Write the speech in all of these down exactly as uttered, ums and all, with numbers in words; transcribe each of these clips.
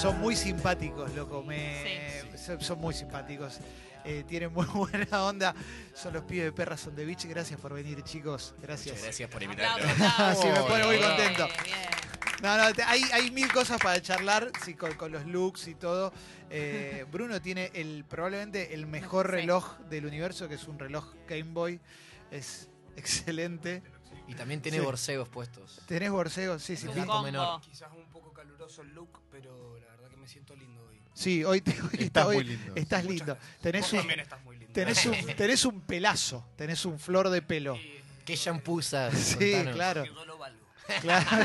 son muy simpáticos, loco. Me, Sí. son, son muy simpáticos. Eh, tienen muy buena onda. Son los pibes de Perras on the Beach. Gracias por venir, chicos. Gracias. Muchas gracias por invitarme. Aplausos, aplausos. Sí, me pone muy Bien, contento. bien. No, no, te- hay, hay mil cosas para charlar, sí, con, con los looks y todo. Eh, Bruno tiene el probablemente el mejor Sí. reloj del universo, que es un reloj Game Boy. Es excelente. Y también tiene Sí. borcegos puestos. ¿Tenés borcegos? Sí, sí. Un pi- gato menor. Quizás un poco caluroso el look, pero la verdad que me siento lindo hoy. Sí, hoy, te- hoy Estás está- hoy muy lindo. estás Muchas lindo. gracias. Tenés Vos un, también estás muy lindo. tenés, un, tenés un pelazo, tenés un flor de pelo. Y- ¿Qué shampoo usas? Sí, Contanos. claro. que yo lo valgo. Claro. Yo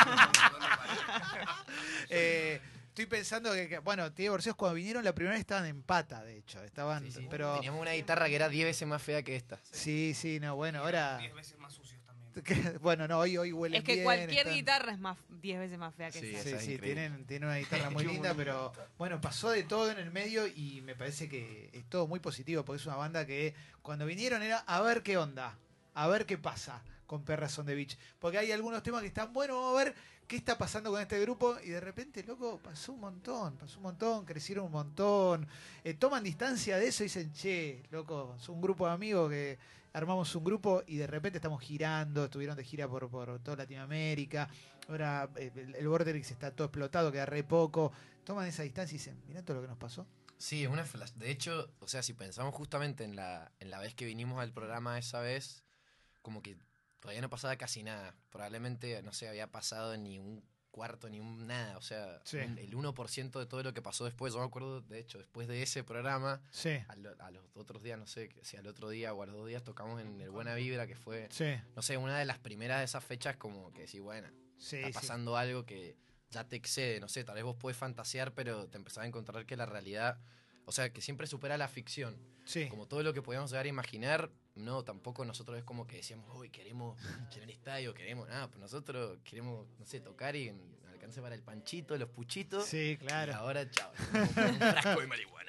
lo valgo. Eh, estoy pensando que, que, bueno, tiene borseos cuando vinieron la primera vez estaban en pata, de hecho. Estaban, Sí, sí. pero Teníamos una guitarra que era diez veces más fea que esta. sí, sí, no, bueno, ahora. Diez veces más sucios también. que- Bueno, no, hoy, hoy huelen Es que bien, cualquier están- guitarra es más diez veces más fea que Sí, esa. Sí, Esa es sí, increíble. tienen, tienen una guitarra muy linda, pero bueno, pasó de todo en el medio y me parece que es todo muy positivo, porque es una banda que cuando vinieron era a ver qué onda, a ver qué pasa con Perras on the Beach. Porque hay algunos temas que están buenos, vamos a ver qué está pasando con este grupo y de repente, loco, pasó un montón, pasó un montón, crecieron un montón. Eh, toman distancia de eso y dicen, che, loco, es un grupo de amigos que armamos un grupo y de repente estamos girando, estuvieron de gira por, por toda Latinoamérica. Ahora eh, el, el Vorterix está todo explotado, queda re poco. Toman esa distancia y dicen, mirá todo lo que nos pasó. Sí, es una flash. De hecho, o sea, si pensamos justamente en la, en la vez que vinimos al programa esa vez, como que todavía no pasaba casi nada. Probablemente, no sé, había pasado ni un cuarto, ni un nada. O sea, Sí. un- el uno por ciento de todo lo que pasó después. Yo me acuerdo, de hecho, después de ese programa, Sí, a, lo- a los otros días, no sé, si al otro día o a los dos días tocamos en el Buena Vibra, que fue, sí, no sé, una de las primeras de esas fechas como que sí, bueno, sí. está sí. pasando algo que ya te excede, no sé, tal vez vos podés fantasear, pero te empezás a encontrar que la realidad, o sea, que siempre supera la ficción. Sí. Como todo lo que podíamos llegar a imaginar, no, tampoco nosotros es como que decíamos, uy, queremos llenar estadio, queremos nada, pues nosotros queremos, no sé, tocar y en- alcance para el panchito, los puchitos. Sí, Y claro. ahora, chao, un frasco de marihuana.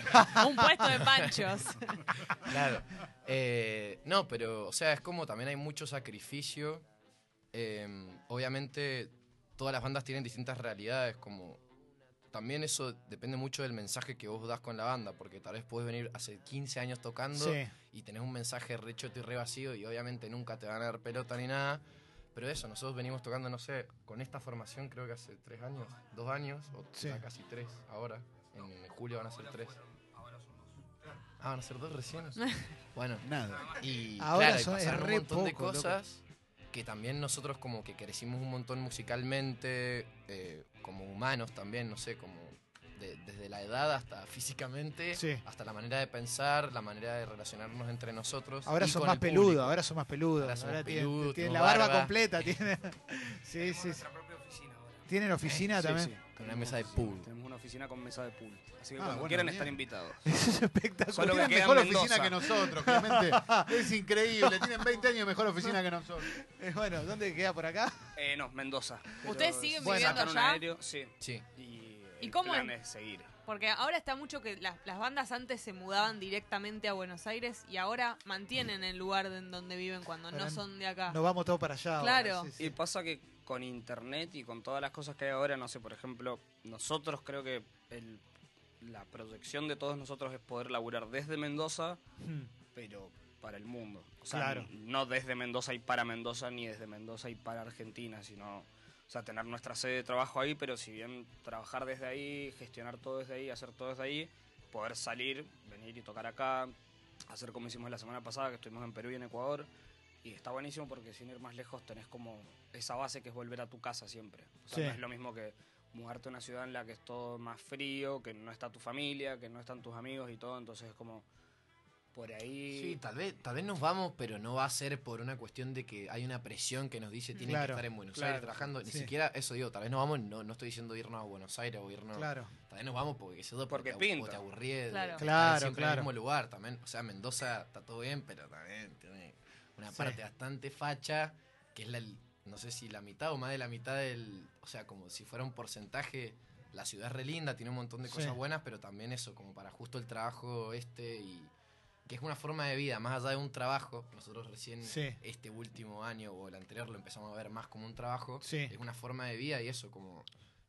Un puesto de panchos. Claro. Eh, no, pero, o sea, es como también hay mucho sacrificio. Eh, obviamente, todas las bandas tienen distintas realidades, como también eso depende mucho del mensaje que vos das con la banda, porque tal vez podés venir hace quince años tocando Sí. y tenés un mensaje re choto y re vacío y obviamente nunca te van a dar pelota ni nada. Pero eso, nosotros venimos tocando, no sé, con esta formación creo que hace tres años, dos años, o Sí. ya casi tres ahora. En julio van a ser tres. Ahora son dos. Ah, van a ser dos recién. Bueno, Nada. y Ahora claro, y son- es pasaron un re montón de poco, loco. cosas que también nosotros como que crecimos un montón musicalmente, eh, como humanos también, no sé, como de- desde la edad hasta físicamente, Sí. hasta la manera de pensar, la manera de relacionarnos entre nosotros. Ahora y son con más el peludos, público. ahora son más peludos. Ahora Ahora, somos tienen, peludos, tienen la tenemos barba, barba. completa. Tienen, sí, Tenemos sí, sí. nuestra propia oficina ahora. ¿Tienen oficina Sí, también? sí. Con una mesa de pool. Tenemos una oficina con mesa de pool. Así que Ah, cuando bueno, quieran bien. estar invitados. Eso es espectacular. Solo que Tienen queda en mejor Mendoza. oficina que nosotros, Clemente. Es increíble. Tienen veinte años de mejor oficina que nosotros. Eh, bueno, ¿dónde queda por acá? Eh, no, Mendoza. Pero ¿Ustedes siguen si viviendo sacan un allá? aéreo, sí. Sí. Y, ¿Y el cómo plan es? es seguir. Porque ahora está mucho que las, las bandas antes se mudaban directamente a Buenos Aires y ahora mantienen el lugar de- en donde viven cuando Ahora no son de acá. Nos vamos todos para allá. ahora, Claro. sí, sí. Y pasa que con internet y con todas las cosas que hay ahora, no sé, por ejemplo, nosotros creo que el, la proyección de todos nosotros es poder laburar desde Mendoza, Hmm. pero para el mundo. O sea, Claro. no desde Mendoza y para Mendoza, ni desde Mendoza y para Argentina, sino, o sea, tener nuestra sede de trabajo ahí, pero si bien trabajar desde ahí, gestionar todo desde ahí, hacer todo desde ahí, poder salir, venir y tocar acá, hacer como hicimos la semana pasada, que estuvimos en Perú y en Ecuador, y está buenísimo porque sin ir más lejos tenés como esa base que es volver a tu casa siempre. O sea, Sí. no es lo mismo que mudarte a una ciudad en la que es todo más frío, que no está tu familia, que no están tus amigos y todo, entonces es como por ahí... Sí, tal vez, tal vez nos vamos, pero no va a ser por una cuestión de que hay una presión que nos dice tienen Claro, que estar en Buenos claro, Aires trabajando. Ni sí. siquiera eso digo, tal vez nos vamos, no, no estoy diciendo irnos a Buenos Aires o irnos. Claro. Tal vez nos vamos porque qué sé yo, Porque te, pinta. o te aburrí de, Claro. de Claro, estar siempre en claro. el mismo lugar también. O sea, Mendoza está todo bien, pero también tiene una Sí. parte bastante facha, que es la, no sé si la mitad o más de la mitad del, o sea, como si fuera un porcentaje. La ciudad es re linda, tiene un montón de Sí. cosas buenas, pero también eso, como para justo el trabajo este y que es una forma de vida, más allá de un trabajo. Nosotros recién Sí. este último año o el anterior lo empezamos a ver más como un trabajo. Sí. Es una forma de vida y eso, como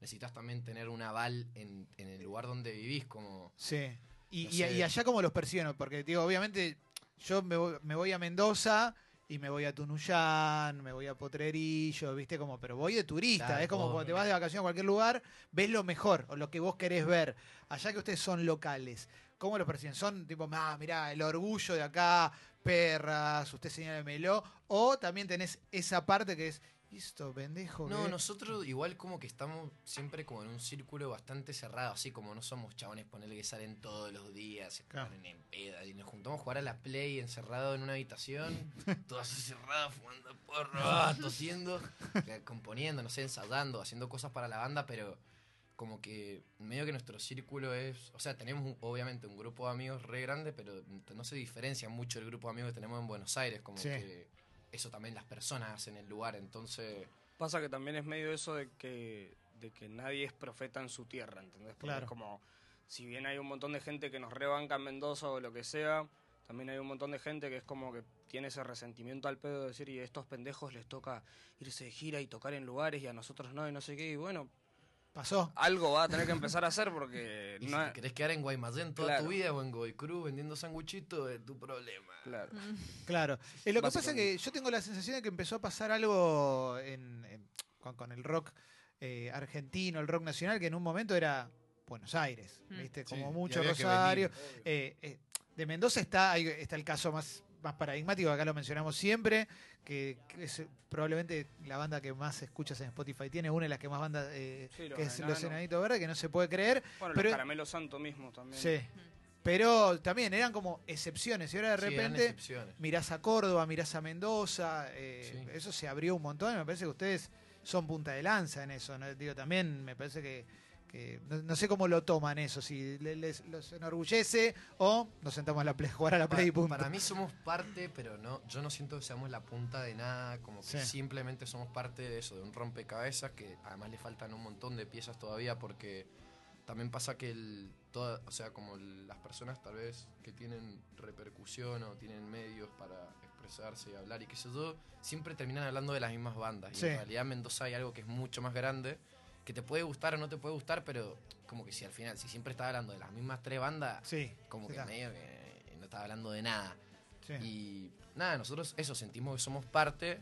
necesitas también tener un aval en, en el lugar donde vivís, como... Sí. Y, No y- sé. y allá como los perciben, porque digo, obviamente yo me voy, me voy a Mendoza y me voy a Tunuyán, me voy a Potrerillo, viste como, pero voy de turista, Claro, es como obvio. cuando te vas de vacaciones a cualquier lugar, ves lo mejor o lo que vos querés ver. Allá que ustedes son locales, ¿cómo los perciben? Son tipo, ah, mirá, el orgullo de acá, perras, usted señálemelo, o también tenés esa parte que es, esto, pendejo. No, que-". nosotros igual como que estamos siempre como en un círculo bastante cerrado, así como no somos chabones ponerle que salen todos los días, se Claro. ponen en peda y nos juntamos a jugar a la Play encerrado en una habitación, todos así cerrados, fumando porro, ah, tosiendo, eh, componiendo, no sé, ensayando, haciendo cosas para la banda, pero como que medio que nuestro círculo es, o sea, tenemos un- obviamente un grupo de amigos re grande, pero no se diferencia mucho el grupo de amigos que tenemos en Buenos Aires, como Sí. que eso también las personas hacen el lugar, entonces... Pasa que también es medio eso de que, de que nadie es profeta en su tierra, ¿entendés? Porque Claro. es como, si bien hay un montón de gente que nos rebanca en Mendoza o lo que sea, también hay un montón de gente que es como que tiene ese resentimiento al pedo de decir, y a estos pendejos les toca irse de gira y tocar en lugares y a nosotros no, y no sé qué, y bueno, Pasó. algo va a tener que empezar a hacer porque Y no si es... te querés quedar en Guaymallén toda Claro. tu vida o en Godoy Cruz vendiendo sanguchitos, es tu problema. Claro. Claro. Eh, lo que pasa es Básicamente. que yo tengo la sensación de que empezó a pasar algo en, en- con, con el rock eh, argentino, el rock nacional, que en un momento era Buenos Aires, Mm. ¿viste? Sí, Como y mucho había que Rosario. venir. Eh, eh, de Mendoza está, ahí está el caso más, más paradigmático, acá lo mencionamos siempre, que, que es eh, probablemente la banda que más escuchas en Spotify tiene, una de las que más bandas, eh, Sí, los que es Los Enanos. Enanitos Verdes, que no se puede creer. Bueno, Pero- los Caramelos Santos mismos también. Sí. Pero también eran como excepciones, y ahora de Sí, eran repente... excepciones. mirás a Córdoba, mirás a Mendoza, eh, Sí. eso se abrió un montón y me parece que ustedes son punta de lanza en eso, ¿no? Digo, también me parece que, que no, no sé cómo lo toman eso, si le- les, los enorgullece o nos sentamos a la play, jugar a la play y Pa- punto. Para mí somos parte, pero no, yo no siento que seamos la punta de nada, como que Sí. simplemente somos parte de eso, de un rompecabezas que además le faltan un montón de piezas todavía porque también pasa que el, toda, o sea, como el- las personas tal vez que tienen repercusión o tienen medios para expresarse y hablar y qué sé yo, siempre terminan hablando de las mismas bandas. Sí. Y en realidad en Mendoza hay algo que es mucho más grande, que te puede gustar o no te puede gustar, pero como que si al final, si siempre estás hablando de las mismas tres bandas, Sí, como sí que está. medio que no estás hablando de nada. sí. Y nada, nosotros eso, sentimos que somos parte,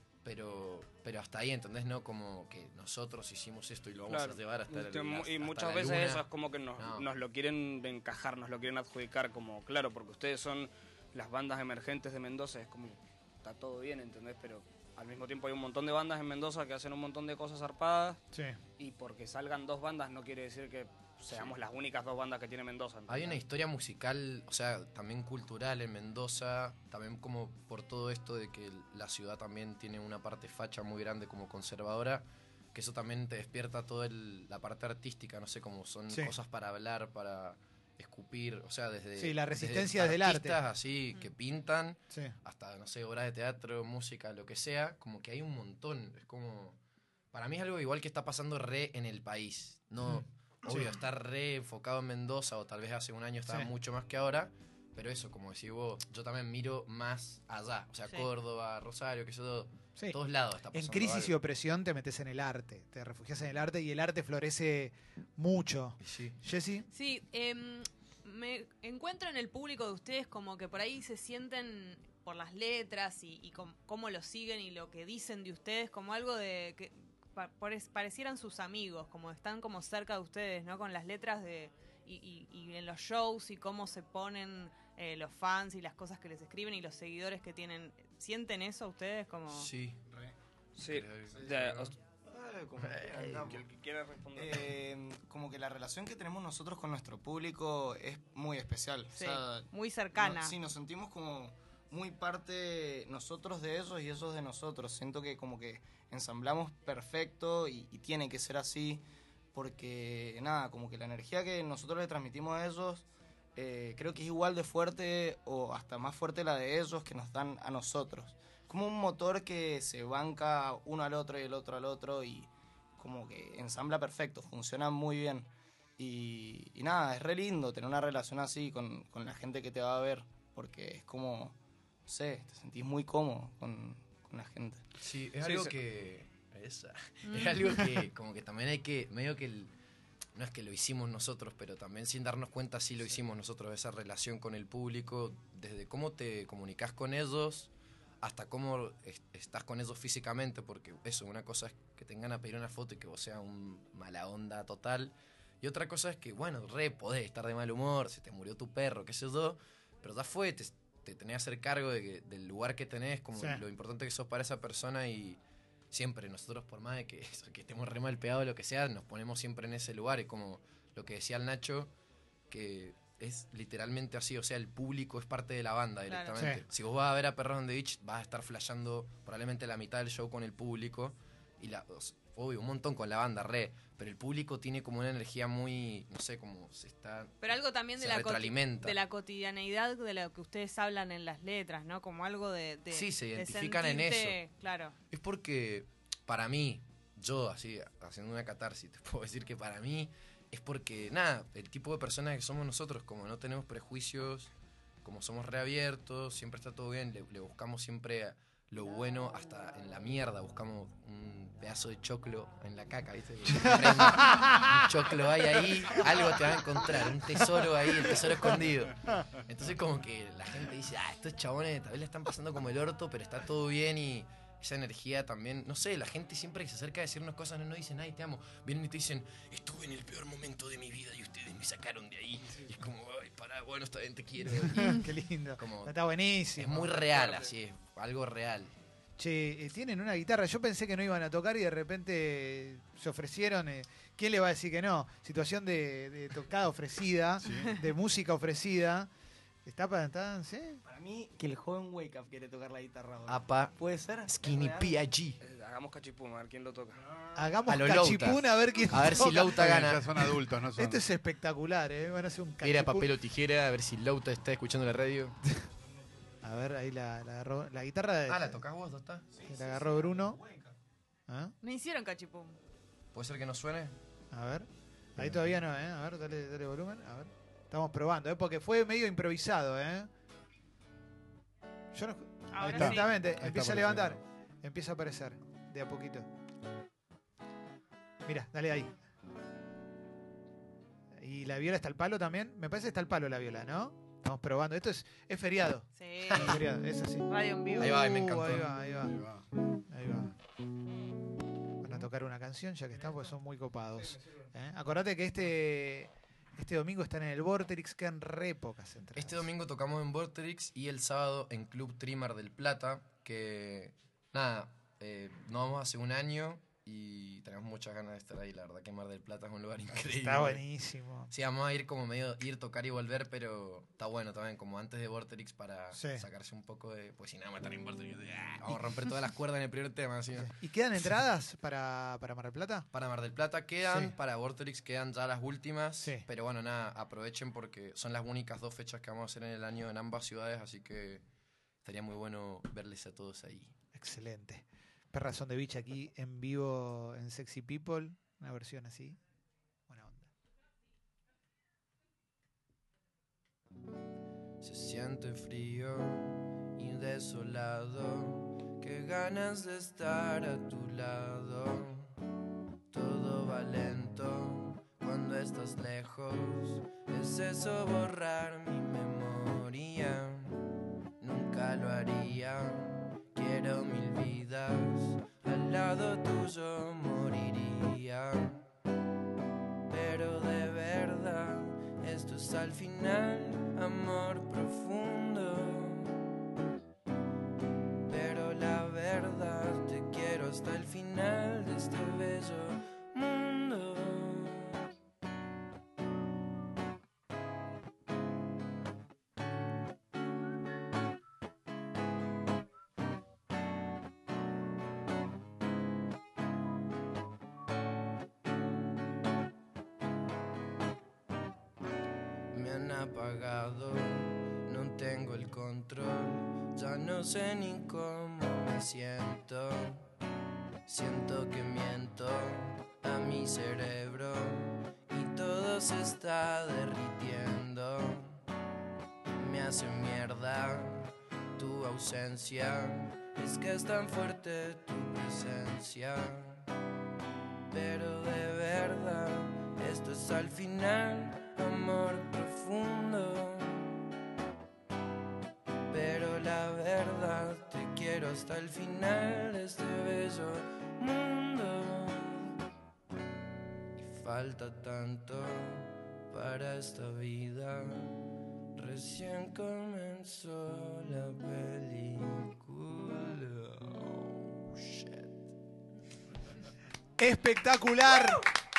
pero pero hasta ahí, ¿entendés? No como que nosotros hicimos esto y lo vamos Claro. a llevar hasta Este, la, mu- hasta y muchas la veces luna. eso es como que nos, No. nos lo quieren encajar, nos lo quieren adjudicar como, claro, porque ustedes son las bandas emergentes de Mendoza, es como, está todo bien, ¿entendés? Pero al mismo tiempo hay un montón de bandas en Mendoza que hacen un montón de cosas zarpadas Sí. y porque salgan dos bandas no quiere decir que seamos las únicas dos bandas que tiene Mendoza. Hay una ¿entendés? historia musical, o sea, también cultural en Mendoza, también como por todo esto de que la ciudad también tiene una parte facha muy grande como conservadora, que eso también te despierta toda la parte artística, no sé, como son Sí. cosas para hablar, para escupir, o sea, desde... Sí, la resistencia desde el arte. artistas así que pintan, Sí. hasta, no sé, obras de teatro, música, lo que sea, como que hay un montón, es como... Para mí es algo igual que está pasando re en el país, no... Obvio, Sí. está re enfocado en Mendoza, o tal vez hace un año estaba Sí. mucho más que ahora, pero eso, como decís vos, yo también miro más allá, o sea, Sí. Córdoba, Rosario, que yo, Sí. todos lados está pasando En crisis y algo. opresión te metes en el arte, te refugias en el arte y el arte florece mucho. Y sí. Jessy, Sí, em, me encuentro en el público de ustedes como que por ahí se sienten por las letras y, y com- cómo lo siguen y lo que dicen de ustedes como algo de que pa- pare- parecieran sus amigos, como están como cerca de ustedes, ¿no? Con las letras de y, y- y en los shows y cómo se ponen eh, los fans y las cosas que les escriben y los seguidores que tienen. ¿Sienten eso ustedes como? Sí. Sí, Creo- de- os- Ah, como quieran, el damos. que quiera responder. Eh, como que la relación que tenemos nosotros con nuestro público es muy especial. Sí, O sea, muy cercana. no- sí, nos sentimos como muy parte nosotros de ellos y ellos de nosotros. Siento que como que ensamblamos perfecto y, y tiene que ser así porque nada, como que la energía que nosotros le transmitimos a ellos eh, creo que es igual de fuerte o hasta más fuerte la de ellos que nos dan a nosotros. Como un motor que se banca uno al otro y el otro al otro y como que ensambla perfecto, funciona muy bien. Y, y nada, es re lindo tener una relación así con, con la gente que te va a ver, porque es como, no sé, te sentís muy cómodo con, con la gente. Sí, es Sí, algo se- que esa. Mm. Es algo que como que también hay que, medio que el, no es que lo hicimos nosotros, pero también sin darnos cuenta sí lo hicimos nosotros, esa relación con el público, desde cómo te comunicas con ellos hasta cómo est- estás con ellos físicamente, porque eso, una cosa es que te vengan a pedir una foto y que vos seas un mala onda total, y otra cosa es que, bueno, re, podés estar de mal humor, se te murió tu perro, qué sé yo, pero ya fue, te, te tenés que hacer cargo de que- del lugar que tenés, como Sí. lo importante que sos para esa persona, y siempre nosotros, por más de que, eso, que estemos re mal pegados o lo que sea, nos ponemos siempre en ese lugar, y como lo que decía el Nacho, que es literalmente así, o sea, el público es parte de la banda Claro. directamente. Sí. Si vos vas a ver a Perros on the Beach, vas a estar flasheando probablemente la mitad del show con el público, y la, o sea, obvio, un montón con la banda, re, pero el público tiene como una energía muy, no sé, como se está... Pero algo también de Se la, coti- retroalimenta. de la cotidianeidad de lo que ustedes hablan en las letras, ¿no? Como algo de... de Sí, se de identifican en sentirte- Claro. Es porque, para mí, yo así, haciendo una catarsis, te puedo decir que para mí es porque, nada, el tipo de personas que somos nosotros, como no tenemos prejuicios, como somos reabiertos, siempre está todo bien, le, le buscamos siempre lo bueno, hasta en la mierda, buscamos un pedazo de choclo en la caca, ¿viste? Un choclo hay ahí, algo te va a encontrar, un tesoro ahí, el tesoro escondido. Entonces como que la gente dice, ah, estos chabones tal vez le están pasando como el orto, pero está todo bien, y esa energía también, no sé, la gente siempre que se acerca a decirnos cosas no nos dicen, ay, te amo, vienen y te dicen, estuve en el peor momento de mi vida y ustedes me sacaron de ahí. Y es como, ay, pará, bueno, está bien, te quiero. Y Qué lindo. como, Está buenísimo. es muy real, así es, algo real. Che, eh, tienen una guitarra. Yo pensé que no iban a tocar y de repente eh, se ofrecieron. eh, ¿Quién le va a decir que no? Situación de, de tocada ofrecida, de música ofrecida. ¿Está para estar? ¿Sí? Para mí, que el joven Wake Up quiere tocar la guitarra ahora. Apa, ¿Puede ser? Skinny ¿Es real? P I G. Eh, hagamos cachipum, a ver quién lo toca. Hagamos A lo cachipún Louta. a ver quién A ver si toca. Louta Está bien, gana. ya son adultos, no son. Esto es espectacular, ¿eh? Van a hacer un cachipún. Era papel o tijera, a ver si Louta está escuchando la radio. A ver, ahí la, la agarró. La guitarra de- Ah, ¿la tocás vos, ¿no está? la agarró Bruno. ¿Ah? Me hicieron cachipum. ¿Puede ser que no suene? A ver. Ahí todavía no, ¿eh? A ver, dale, dale volumen. A ver. Estamos probando, ¿eh? Porque fue medio improvisado, ¿eh? Yo no... Ahora está. sí. Lentamente, está empieza a apareciendo. levantar. Empieza a aparecer. De a poquito. Mira, dale ahí. ¿Y la viola está al palo también? Me parece que está al palo la viola, ¿no? Estamos probando. Esto es, es feriado. Sí. Es feriado, es así. Radio en vivo. Ahí va, ahí me Uh, encantó. Ahí va, ahí va. Ahí va. Ahí va. Van a tocar una canción ya que están, porque son muy copados. ¿Eh? Acordate que este, este domingo están en el Vorterix, quedan re pocas entradas. Este domingo tocamos en Vorterix y el sábado en Club Trimmer del Plata, que nada, eh, no vamos hace un año y tenemos muchas ganas de estar ahí. La verdad que Mar del Plata es un lugar increíble. Está buenísimo. Sí, vamos a ir como medio, ir, tocar y volver, pero está bueno también, como antes de Vorterix para Sí. sacarse un poco de, pues si nada más estar en Vorterix, ah, vamos a romper todas las cuerdas en el primer tema, así, ¿no? ¿Y quedan entradas para, para Mar del Plata? Para Mar del Plata quedan, Sí. para Vorterix quedan ya las últimas, Sí. pero bueno, nada, aprovechen porque son las únicas dos fechas que vamos a hacer en el año en ambas ciudades, así que estaría muy bueno verles a todos ahí. Excelente. Perras son de Beach aquí en vivo en Sexy People. Una versión así. Buena onda. Se siente frío y desolado, qué ganas de estar a tu lado. Todo va lento cuando estás lejos, es eso borrar mi memoria. Nunca lo haría, quiero mil vidas, al lado tuyo moriría. Pero de verdad, esto es al final amor profundo. Pero la verdad, te quiero hasta el final de este bello mundo. Me han apagado, no tengo el control, ya no sé ni cómo me siento. Siento que miento a mi cerebro y todo se está derritiendo. Me hace mierda tu ausencia, es que es tan fuerte tu presencia. pero de verdad, esto es al final amor profundo. Pero la verdad, te quiero hasta el final de este bello mundo. Y falta tanto para esta vida. Recién comenzó la película. Oh, shit. Espectacular.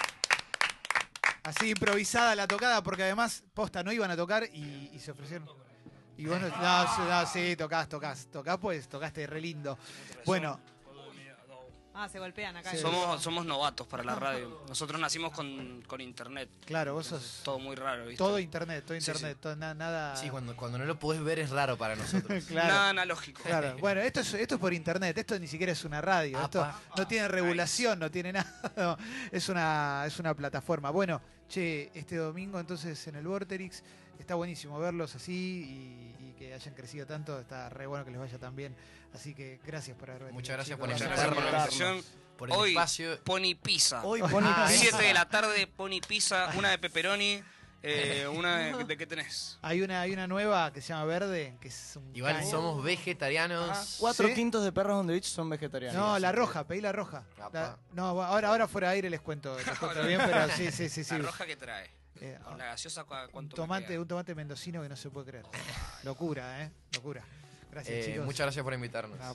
Así improvisada la tocada, porque además, posta, no iban a tocar y, y se ofrecieron. Y vos no, no, sí, no, sí, tocás, tocás. Tocás, pues, tocaste re lindo. Bueno, Ah, se golpean acá. Sí. Somos, somos novatos para la radio. Nosotros nacimos con, con internet. claro, vos sos Todo muy raro, ¿viste? todo internet, todo Sí, internet, sí. todo, na- nada... Sí, cuando, cuando no lo podés ver es raro para nosotros. Claro. Nada analógico. Claro, bueno, esto es, esto es por internet, esto ni siquiera es una radio, esto Apa. no tiene regulación, no tiene nada, no, es una, es una plataforma. Bueno, che, este domingo entonces en el Vorterix, está buenísimo verlos así y, y que hayan crecido tanto, está re bueno que les vaya tan bien, así que gracias por haber venido. Muchas gracias chicos. por Muchas invitarnos. gracias por la invitación. Por el Hoy, espacio. Pony Pizza. Hoy Pony Ah, Pizza. siete de la tarde, Pony Pizza, una de pepperoni, eh, una de, ¿de qué tenés? Hay una, hay una nueva que se llama Verde, que es un Igual caño. somos vegetarianos. Ajá. Cuatro ¿Sí? quintos de perros on the beach son vegetarianos. No, la roja, pedí la roja. Apa. La- no, bueno, ahora, ahora fuera de aire les cuento, les cuento bien, pero sí, sí, sí, sí. La roja que trae. Eh, Con la gaseosa, ¿cu- un ¿cuánto me tomate, queda? un tomate mendocino que no se puede creer. Locura, eh, locura. Gracias, Eh, chicos. muchas gracias por invitarnos. Ah,